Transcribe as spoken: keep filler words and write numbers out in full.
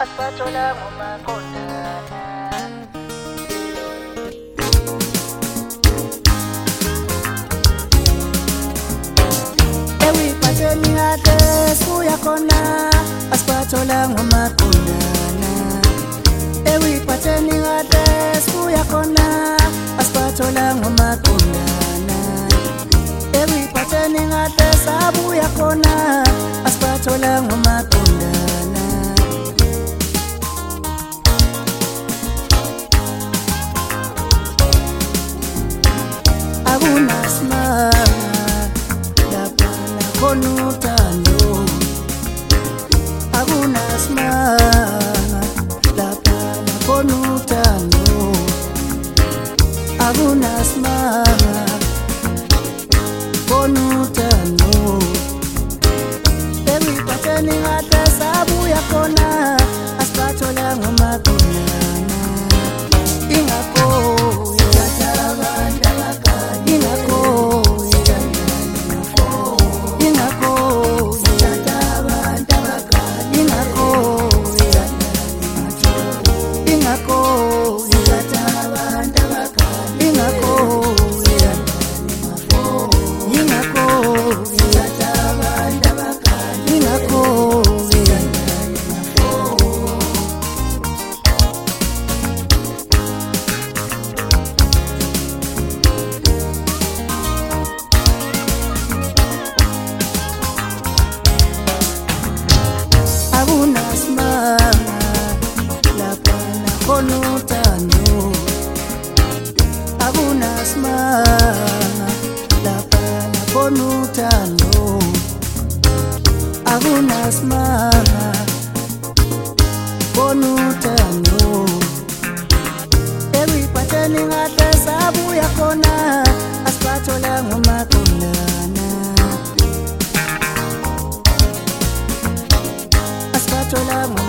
asipathola ngomaqondana. Ewiphatheni kade sibuya khona asipathola ngomaqondana. Ewiphatheni kade sibuya khona asipathola ngomaqondana. Ewiphatheni kade sabuya khona asipathola ngomaqondana. Akunasimanga lapha nakhona uthando. Akunasimanga lapha nakhona uthando. Akunasimanga khona uthando. Ewiphatheni kade sabuya khona asipathola ngomaqondana. Ingakho akunasimanga khona uthando. Ewiphatheni kade sabuya khona asipathola ngomaqondana. Asipathola